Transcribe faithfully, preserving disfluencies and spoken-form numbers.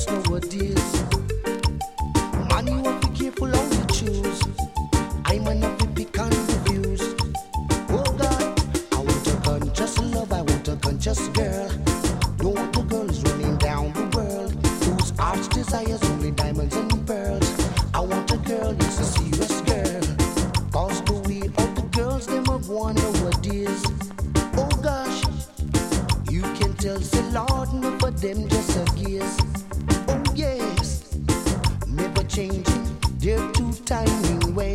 nowadays. Man, you have to be careful how you choose. I'm an have to pick and refuse. Oh God, I want a conscious love, I want a conscious girl. Don't want a girl who's running down the world, whose heart's desires only diamonds and pearls. I want a girl that's a serious girl, cause the way all the girls them are going nowadays. Oh gosh, you can tell, say Lord, no for them just a gaze. Oh yes, never changing their two timing ways.